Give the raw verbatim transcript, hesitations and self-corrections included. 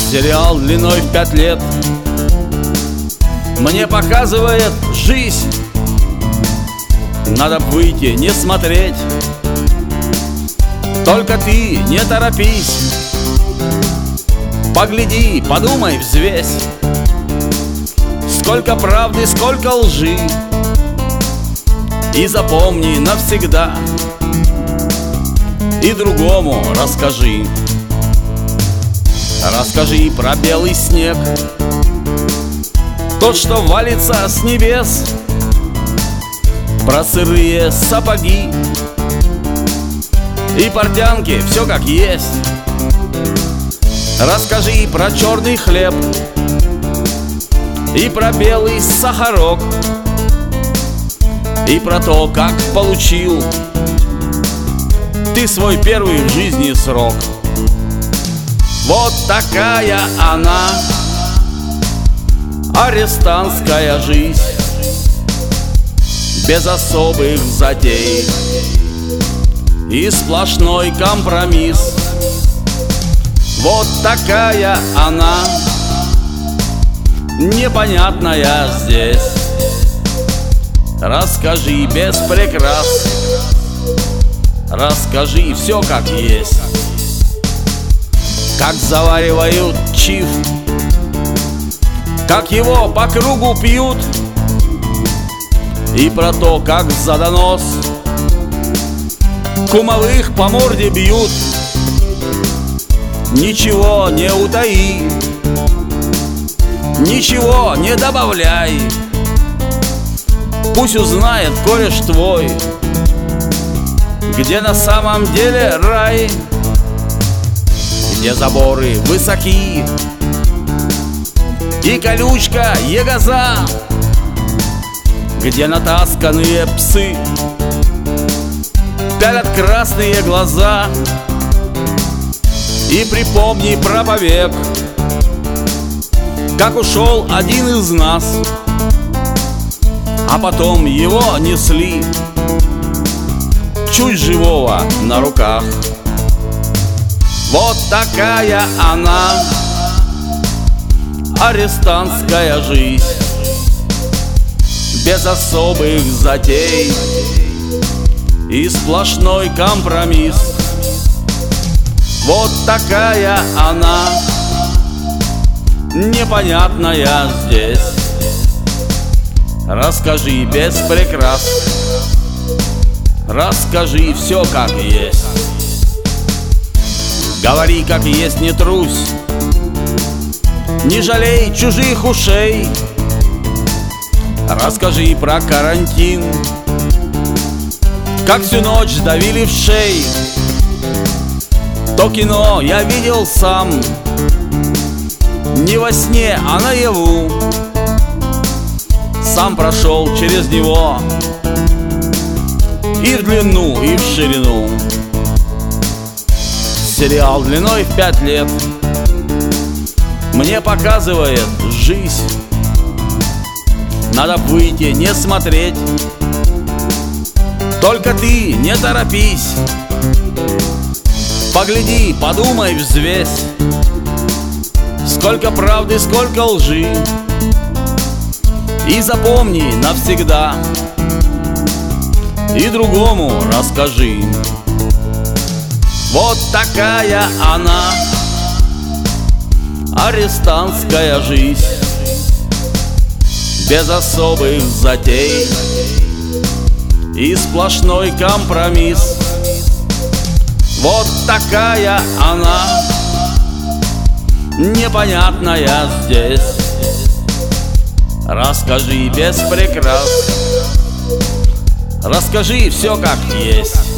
Сериал длиной в пять лет мне показывает жизнь. Надо выйти, не смотреть. Только ты не торопись. Погляди, подумай, взвесь. Сколько правды, сколько лжи. И запомни навсегда. И другому расскажи. Расскажи про белый снег, тот, что валится с небес, про сырые сапоги и портянки, все как есть. Расскажи про черный хлеб и про белый сахарок, и про то, как получил ты свой первый в жизни срок. Вот такая она, арестантская жизнь, без особых затей и сплошной компромисс. Вот такая она, непонятная здесь. Расскажи без прикрас, расскажи все как есть. Как заваривают чиф, как его по кругу пьют, и про то, как за донос кумовых по морде бьют. Ничего не утаи, ничего не добавляй. Пусть узнает кореш твой, где на самом деле рай, где заборы высоки и колючка ягоза, где натасканные псы пялят красные глаза. И припомни про побег, как ушел один из нас, а потом его несли чуть живого на руках. Вот такая она, арестантская жизнь, без особых затей и сплошной компромисс. Вот такая она, непонятная здесь. Расскажи без прикрас, расскажи все как есть. Говори как есть, не трусь, не жалей чужих ушей. Расскажи про карантин, как всю ночь давили в шей. То кино я видел сам, не во сне, а наяву. Сам прошел через него и в длину, и в ширину. Сериал длиной в пять лет мне показывает жизнь. Надо выйти, не смотреть. Только ты не торопись. Погляди, подумай, взвесь. Сколько правды, сколько лжи. И запомни навсегда. И другому расскажи. Вот такая она, арестантская жизнь, без особых затей и сплошной компромисс. Вот такая она, непонятная здесь. Расскажи без прикрас, расскажи все как есть.